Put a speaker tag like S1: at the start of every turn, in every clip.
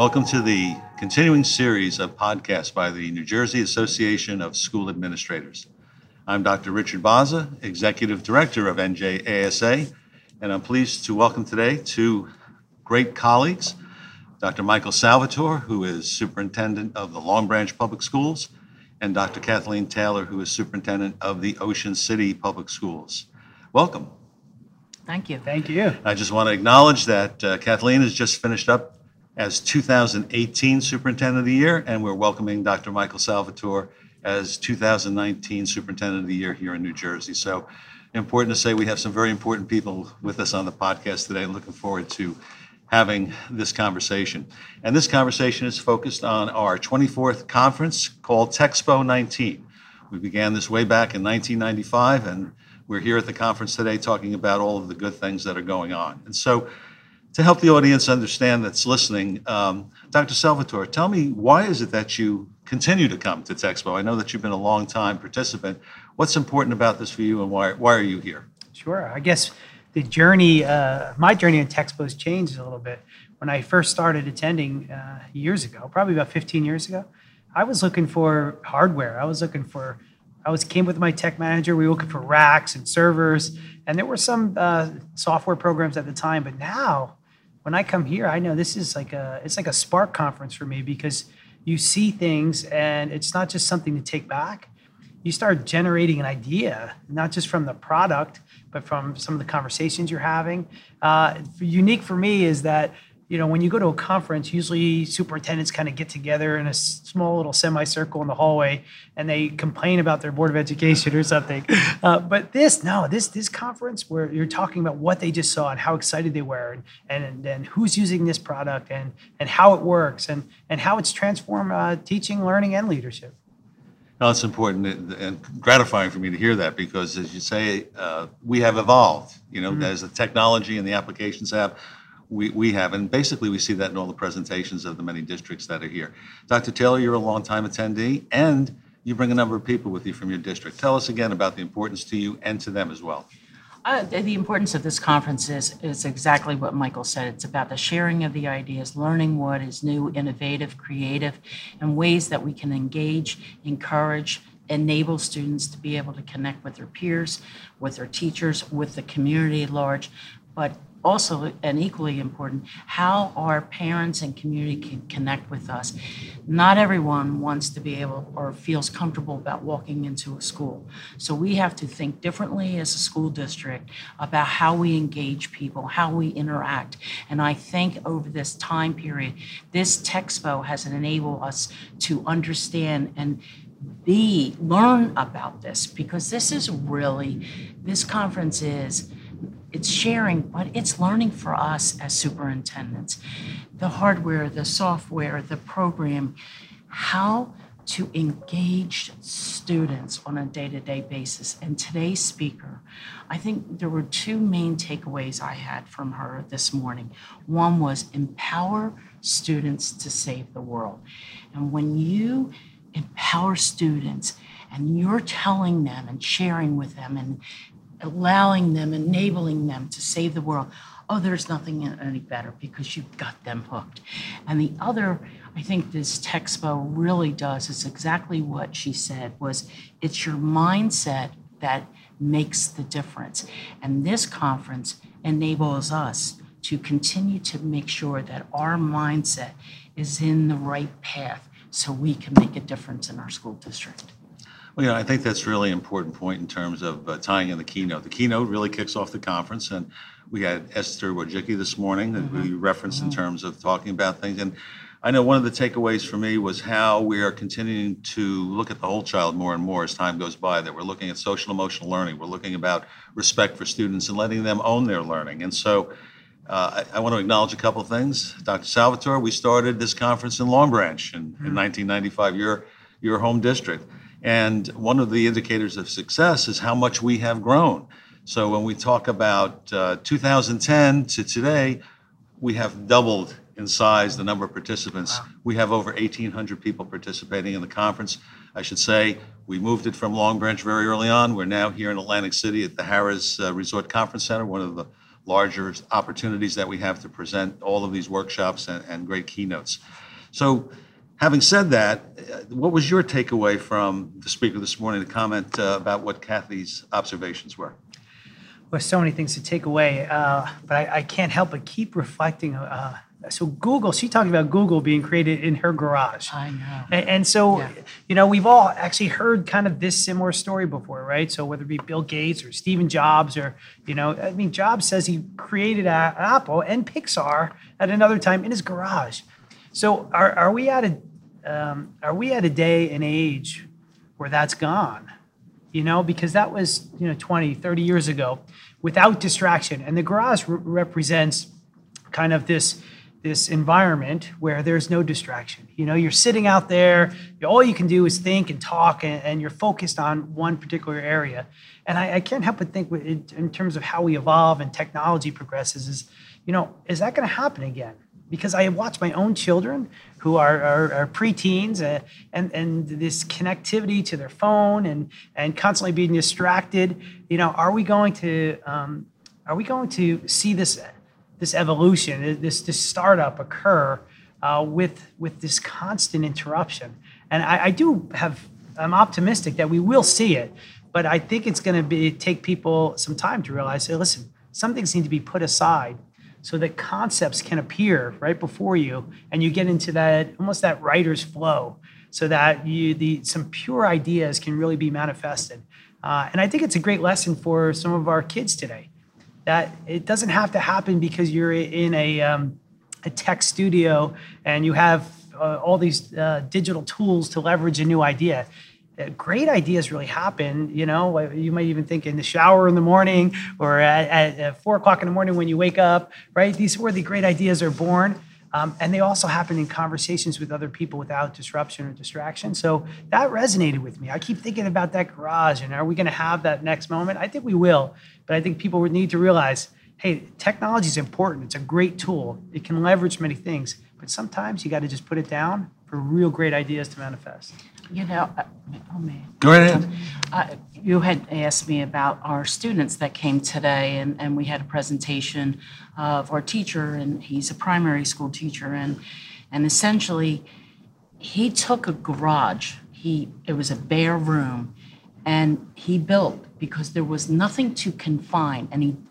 S1: Welcome to the continuing series of podcasts by the New Jersey Association of School Administrators. I'm Dr. Richard Baza, Executive Director of NJASA, and I'm pleased to welcome today two great colleagues, Dr. Michael Salvatore, who is Superintendent of the Long Branch Public Schools, and Dr. Kathleen Taylor, who is Superintendent of the Ocean City Public Schools. Welcome.
S2: Thank you.
S3: Thank you.
S1: I just want to acknowledge that Kathleen has just finished up as 2018 Superintendent of the Year, and we're welcoming Dr. Michael Salvatore as 2019 Superintendent of the Year here in New Jersey. So important to say we have some very important people with us on the podcast today. Looking forward to having this conversation. And this conversation is focused on our 24th conference called Texpo 19. We began this way back in 1995, and we're here at the conference today talking about all of the good things that are going on. And so to help the audience understand that's listening, Dr. Salvatore, tell me, why is it that you continue to come to Texpo? I know that you've been a long-time participant. What's important about this for you, and why are you here?
S3: Sure. I guess the journey, my journey in Texpo has changed a little bit. When I first started attending years ago, probably about 15 years ago, I was looking for hardware. I came with my tech manager. We were looking for racks and servers, and there were some software programs at the time. But now, when I come here, I know this is it's like a spark conference for me, because you see things, and it's not just something to take back. You start generating an idea, not just from the product, but from some of the conversations you're having. Unique for me is that, when you go to a conference, usually superintendents kind of get together in a small little semicircle in the hallway, and they complain about their Board of Education or something. But this conference, where you're talking about what they just saw and how excited they were, and who's using this product, and how it works, and how it's transformed teaching, learning, and leadership.
S1: Well, it's important and gratifying for me to hear that, because, as you say, we have evolved, as the technology and the applications have. We have, and basically we see that in all the presentations of the many districts that are here. Dr. Taylor, you're a longtime attendee, and you bring a number of people with you from your district. Tell us again about the importance to you and to them as well.
S2: The importance of this conference is exactly what Michael said. It's about the sharing of the ideas, learning what is new, innovative, creative, and ways that we can engage, encourage, enable students to be able to connect with their peers, with their teachers, with the community at large, but also, and equally important, how our parents and community can connect with us. Not everyone wants to be able or feels comfortable about walking into a school. So we have to think differently as a school district about how we engage people, how we interact. And I think over this time period, this Texpo has enabled us to understand and learn about this, because this conference it's sharing, but it's learning for us as superintendents. The hardware, the software, the program, how to engage students on a day-to-day basis. And today's speaker, I think there were two main takeaways I had from her this morning. One was empower students to save the world. And when you empower students and you're telling them and sharing with them and allowing them, enabling them to save the world, there's nothing any better, because you've got them hooked. And the other, I think this Texpo really does, is exactly what she said, was it's your mindset that makes the difference. And this conference enables us to continue to make sure that our mindset is in the right path, so we can make a difference in our school district.
S1: Well, I think that's a really important point in terms of tying in the keynote. The keynote really kicks off the conference, and we had Esther Wojcicki this morning that we referenced in terms of talking about things. And I know one of the takeaways for me was how we are continuing to look at the whole child more and more as time goes by, that we're looking at social emotional learning. We're looking about respect for students and letting them own their learning. And so I want to acknowledge a couple of things. Dr. Salvatore, we started this conference in Long Branch in 1995, your home district. And one of the indicators of success is how much we have grown. So when we talk about 2010 to today, we have doubled in size the number of participants. Wow. We have over 1,800 people participating in the conference. I should say we moved it from Long Branch very early on. We're now here in Atlantic City at the Harrah's Resort Conference Center, one of the larger opportunities that we have to present all of these workshops and great keynotes. So having said that, what was your takeaway from the speaker this morning, the comment about what Kathy's observations were?
S3: Well, so many things to take away, but I can't help but keep reflecting. So Google, she talked about Google being created in her garage.
S2: I know.
S3: And so,
S2: Yeah.
S3: you know, we've all actually heard kind of this similar story before, right? So whether it be Bill Gates or Stephen Jobs or, you know, I mean, Jobs says he created Apple and Pixar at another time in his garage. So are we at a day and age where that's gone? You know, because that was, 20, 30 years ago without distraction. And the garage represents kind of this environment where there's no distraction. You know, you're sitting out there, all you can do is think and talk, and you're focused on one particular area. And I can't help but think in terms of how we evolve and technology progresses is that going to happen again? Because I watch my own children who are preteens and this connectivity to their phone and constantly being distracted. You know, are we going to see this evolution, this startup occur with this constant interruption? And I'm optimistic that we will see it, but I think it's going to take people some time to realize, hey, listen, some things need to be put aside so that concepts can appear right before you, and you get into almost that writer's flow, so that some pure ideas can really be manifested. And I think it's a great lesson for some of our kids today, that it doesn't have to happen because you're in a tech studio and you have all these digital tools to leverage a new idea. Great ideas really happen, you might even think in the shower in the morning or at 4 o'clock in the morning when you wake up, right? These are where the great ideas are born. And they also happen in conversations with other people without disruption or distraction. So that resonated with me. I keep thinking about that garage, and are we going to have that next moment? I think we will, but I think people would need to realize, hey, technology is important. It's a great tool. It can leverage many things, but sometimes you got to just put it down for real great ideas to manifest.
S1: Go right ahead.
S2: You had asked me about our students that came today, and we had a presentation of our teacher, and he's a primary school teacher, and essentially he took a garage. It was a bare room, and he built because there was nothing to confine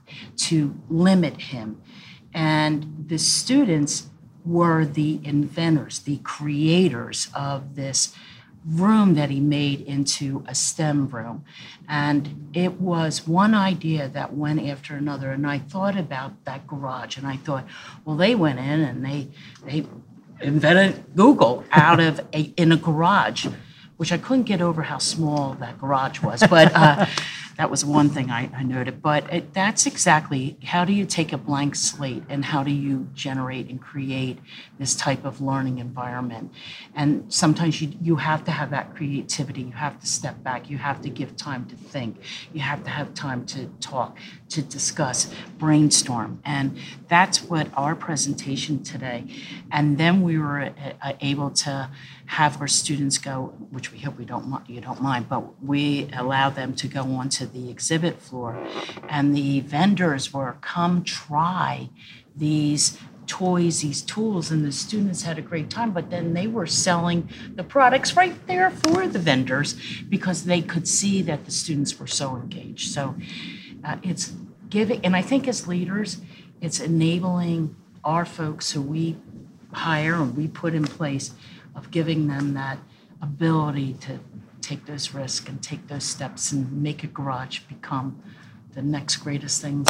S2: to limit him, and the students were the inventors, the creators of this room that he made into a STEM room. And it was one idea that went after another. And I thought about that garage, and I thought, well, they went in and they invented Google in a garage, which I couldn't get over how small that garage was. But that was one thing I noted. But that's exactly, how do you take a blank slate and how do you generate and create this type of learning environment? And sometimes you have to have that creativity. You have to step back. You have to give time to think. You have to have time to talk, to discuss, brainstorm. And that's what our presentation today. And then we were able to have our students go, which we hope you don't mind, but we allow them to go onto the exhibit floor, and the vendors were, come try these toys, these tools, and the students had a great time. But then they were selling the products right there for the vendors because they could see that the students were so engaged. So it's giving, and I think as leaders, it's enabling our folks who we hire and we put in place, of giving them that ability to take those risks and take those steps and make a garage become the next greatest thing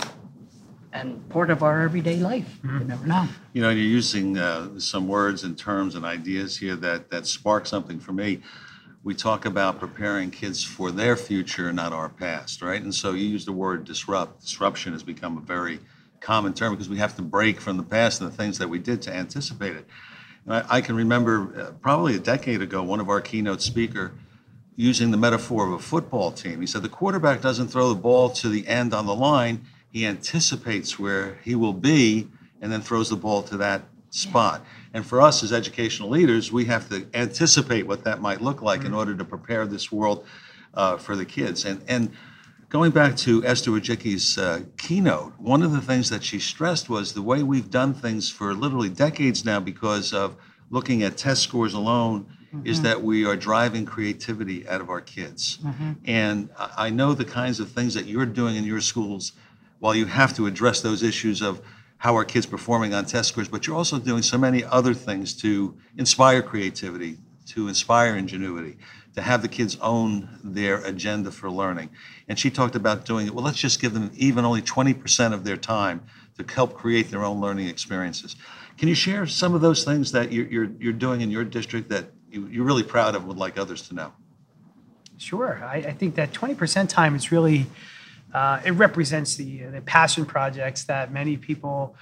S2: and part of our everyday life. You never know.
S1: You're using some words and terms and ideas here that spark something for me. We talk about preparing kids for their future, not our past, right? And so you use the word disrupt. Disruption has become a very common term because we have to break from the past and the things that we did to anticipate it. And I can remember probably a decade ago, one of our keynote speaker using the metaphor of a football team. He said the quarterback doesn't throw the ball to the end on the line. He anticipates where he will be and then throws the ball to that spot. And for us as educational leaders, we have to anticipate what that might look like in order to prepare this world for the kids. And Going back to Esther Wojcicki's keynote, one of the things that she stressed was the way we've done things for literally decades now because of looking at test scores alone is that we are driving creativity out of our kids. And I know the kinds of things that you're doing in your schools, while you have to address those issues of how are kids performing on test scores, but you're also doing so many other things to inspire creativity, to inspire ingenuity, to have the kids own their agenda for learning. And she talked about doing it, well, let's just give them even only 20% of their time to help create their own learning experiences. Can you share some of those things that you're doing in your district that you're really proud of and would like others to know?
S3: Sure. I think that 20% time is really, it represents the passion projects that many people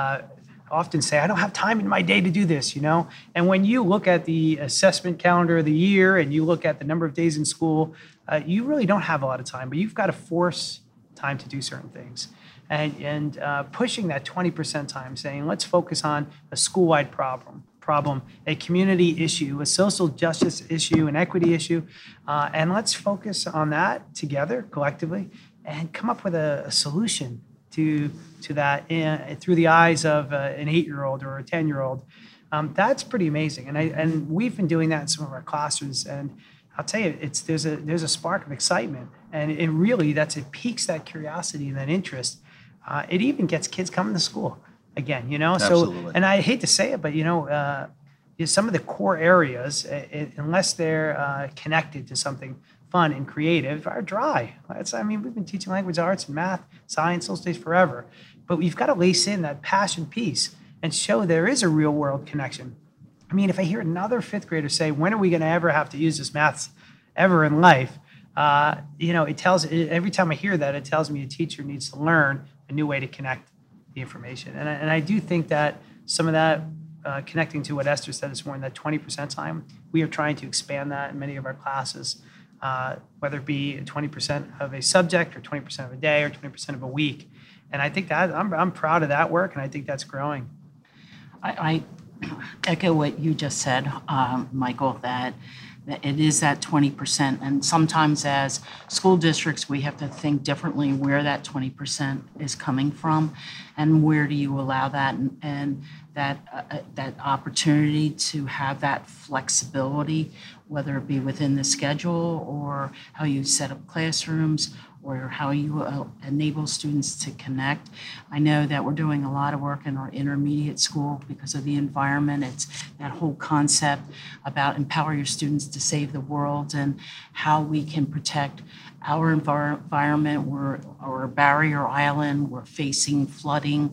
S3: often say, I don't have time in my day to do this, you know? And when you look at the assessment calendar of the year and you look at the number of days in school, you really don't have a lot of time, but you've got to force time to do certain things. And pushing that 20% time, saying, let's focus on a school-wide problem, a community issue, a social justice issue, an equity issue, and let's focus on that together, collectively, and come up with a solution to that through the eyes of an 8-year-old or a 10-year-old. That's pretty amazing, and we've been doing that in some of our classrooms. And I'll tell you, there's a spark of excitement, and it really it piques that curiosity and that interest. It even gets kids coming to school again, you know.
S1: Absolutely.
S3: So, and I hate to say it, but you know, some of the core areas, unless they're connected to something fun and creative, are dry. We've been teaching language arts and math, science, those days forever. But we've got to lace in that passion piece and show there is a real world connection. I mean, if I hear another 5th grader say, when are we going to ever have to use this math ever in life? You know, every time I hear that, it tells me a teacher needs to learn a new way to connect the information. And I do think that some of that, connecting to what Esther said this morning, that 20% time, we are trying to expand that in many of our classes. Whether it be 20% of a subject or 20% of a day or 20% of a week. And I think that I'm proud of that work, and I think that's growing.
S2: I echo what you just said, Michael, that it is that 20%. And sometimes as school districts, we have to think differently where that 20% is coming from and where do you allow that and that opportunity to have that flexibility, whether it be within the schedule or how you set up classrooms or how you enable students to connect. I know that we're doing a lot of work in our intermediate school because of the environment. It's that whole concept about empower your students to save the world and how we can protect our environment. We're a barrier island. We're facing flooding,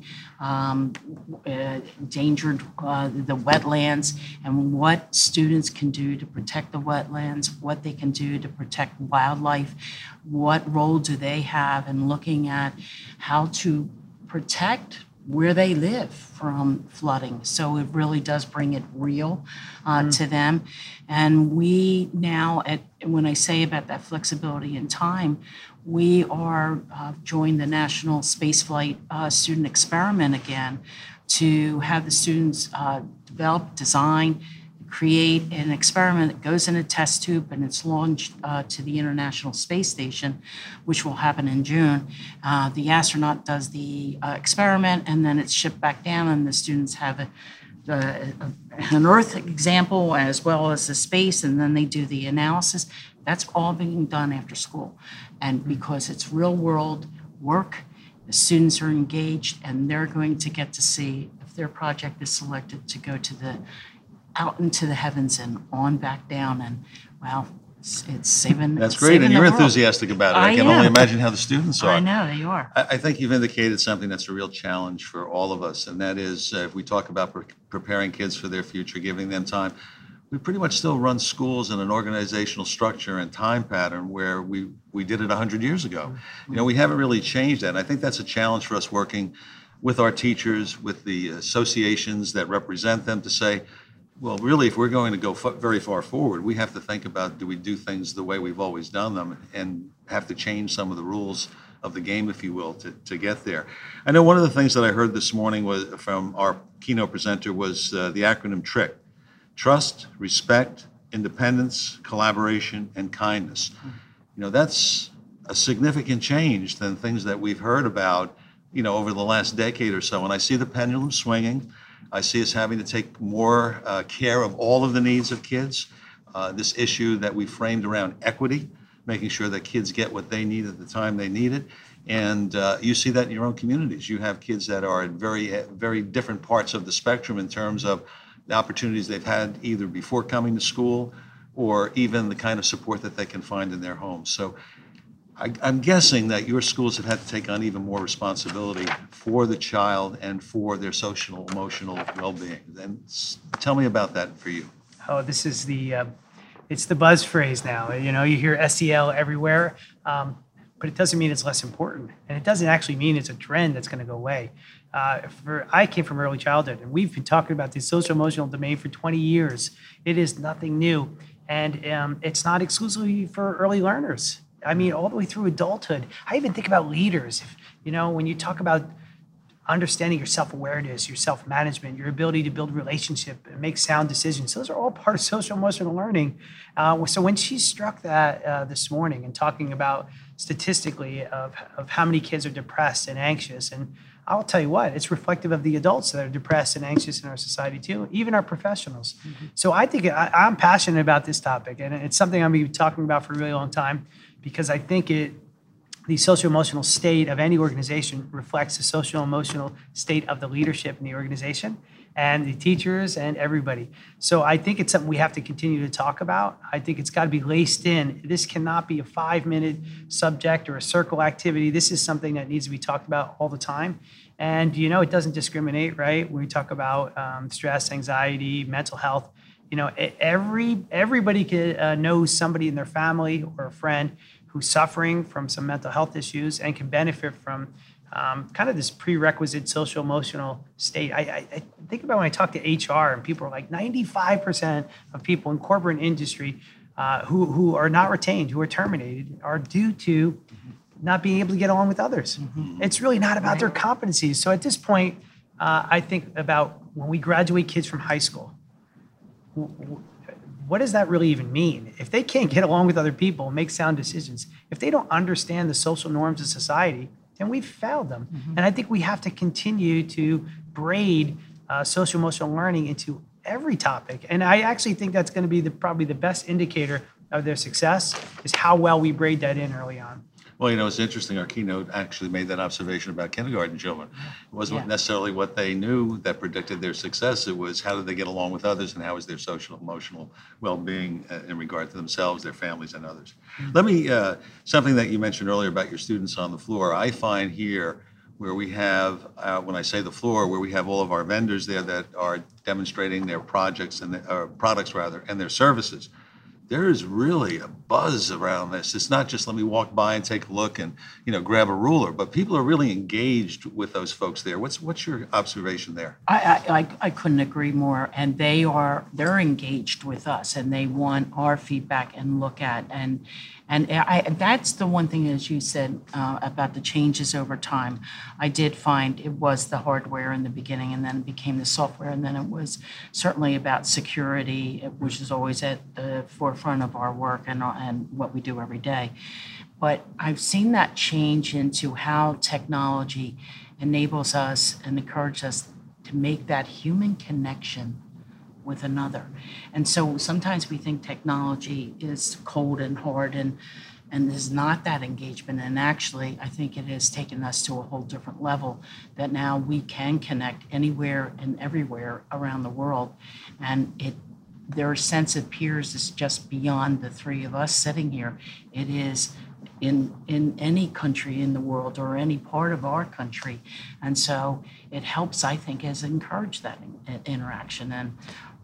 S2: endangered the wetlands, and what students can do to protect the wetlands, what they can do to protect wildlife, what role do they have in looking at how to protect where they live from flooding. So it really does bring it real to them. And we now, when I say about that flexibility in time, we are joined the National Spaceflight Student Experiment again to have the students develop, design, create an experiment that goes in a test tube and it's launched to the International Space Station, which will happen in June. The astronaut does the experiment and then it's shipped back down and the students have an Earth example as well as the space, and then they do the analysis. That's all being done after school. And because it's real world work, the students are engaged and they're going to get to see if their project is selected to go to out into the heavens and on back down, and well, it's saving.
S1: That's great, and you're enthusiastic about it. I can only imagine how the students are.
S2: I know they are.
S1: I think you've indicated something that's a real challenge for all of us, and that is if we talk about preparing kids for their future, giving them time, we pretty much still run schools in an organizational structure and time pattern where we did it 100 years ago. You know, we haven't really changed that, and I think that's a challenge for us working with our teachers, with the associations that represent them to say, well, really, if we're going to go very far forward, we have to think about, do we do things the way we've always done them and have to change some of the rules of the game, if you will, to get there. I know one of the things that I heard this morning was from our keynote presenter was the acronym TRIC: trust, respect, independence, collaboration, and kindness. You know, that's a significant change than things that we've heard about, over the last decade or so. And I see the pendulum swinging. I see us having to take more care of all of the needs of kids. This issue that we framed around equity, making sure that kids get what they need at the time they need it. And you see that in your own communities. You have kids that are at very different parts of the spectrum in terms of the opportunities they've had either before coming to school or even the kind of support that they can find in their homes. So I'm guessing that your schools have had to take on even more responsibility for the child and for their social, emotional well-being. And tell me about that for you.
S3: Oh, this is it's the buzz phrase now. You hear SEL everywhere, but it doesn't mean it's less important. And it doesn't actually mean it's a trend that's going to go away. I came from early childhood, and we've been talking about the social emotional domain for 20 years. It is nothing new. And it's not exclusively for early learners. I mean, all the way through adulthood. I even think about leaders. When you talk about understanding your self-awareness, your self-management, your ability to build relationship and make sound decisions, those are all part of social emotional learning. So when she struck that this morning and talking about statistically of how many kids are depressed and anxious, and I'll tell you what, it's reflective of the adults that are depressed and anxious in our society too, even our professionals. Mm-hmm. So I think I'm passionate about this topic, and it's something I'm going to be talking about for a really long time, because I think the social-emotional state of any organization reflects the social-emotional state of the leadership in the organization and the teachers and everybody. So I think it's something we have to continue to talk about. I think it's got to be laced in. This cannot be a 5-minute subject or a circle activity. This is something that needs to be talked about all the time. And, it doesn't discriminate, right? When we talk about stress, anxiety, mental health, everybody knows somebody in their family or a friend who's suffering from some mental health issues and can benefit from kind of this prerequisite social emotional state. I think about when I talk to HR and people are like 95% of people in corporate industry who are not retained, who are terminated, are due to not being able to get along with others. Mm-hmm. It's really not about their competencies. So at this point, I think about when we graduate kids from high school, what does that really even mean? If they can't get along with other people and make sound decisions, if they don't understand the social norms of society, then we've failed them. Mm-hmm. And I think we have to continue to braid social emotional learning into every topic. And I actually think that's going to be probably the best indicator of their success is how well we braid that in early on.
S1: Well, it's interesting. Our keynote actually made that observation about kindergarten children. It wasn't necessarily what they knew that predicted their success. It was how did they get along with others and how is their social emotional well-being in regard to themselves, their families, and others. Mm-hmm. Let me, something that you mentioned earlier about your students on the floor, I find here where we have, when I say the floor, where we have all of our vendors there that are demonstrating their projects and products rather, and their services. There is really a buzz around this. It's not just let me walk by and take a look and grab a ruler, but people are really engaged with those folks there. What's your observation there?
S2: I couldn't agree more. And they're engaged with us, and they want our feedback and look at and that's the one thing, as you said, about the changes over time. I did find it was the hardware in the beginning, and then it became the software, and then it was certainly about security, which is always at the forefront of our work and what we do every day. But I've seen that change into how technology enables us and encourages us to make that human connection with another. And so sometimes we think technology is cold and hard and there's not that engagement. And actually, I think it has taken us to a whole different level that now we can connect anywhere and everywhere around the world. And their sense of peers is just beyond the three of us sitting here. It is in any country in the world or any part of our country. And so it helps, I think, as encourage that interaction. And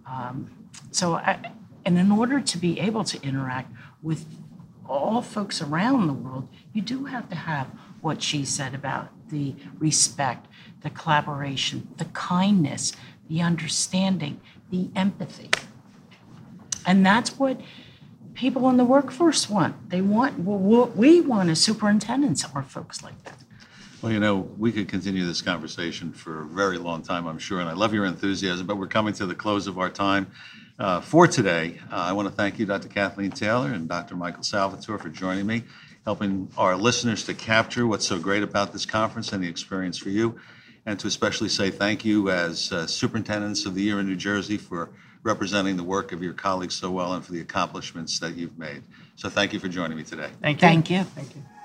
S2: and in order to be able to interact with all folks around the world, you do have to have what she said about the respect, the collaboration, the kindness, the understanding, the empathy. And that's what people in the workforce want. They want, what we want as superintendents are folks like that.
S1: Well, we could continue this conversation for a very long time, I'm sure, and I love your enthusiasm, but we're coming to the close of our time for today. I want to thank you, Dr. Kathleen Taylor and Dr. Michael Salvatore, for joining me. helping our listeners to capture what's so great about this conference and the experience for you, and to especially say thank you as Superintendents of the Year in New Jersey for representing the work of your colleagues so well and for the accomplishments that you've made. So thank you for joining me today.
S3: Thank you.
S2: Thank you.
S3: Thank you.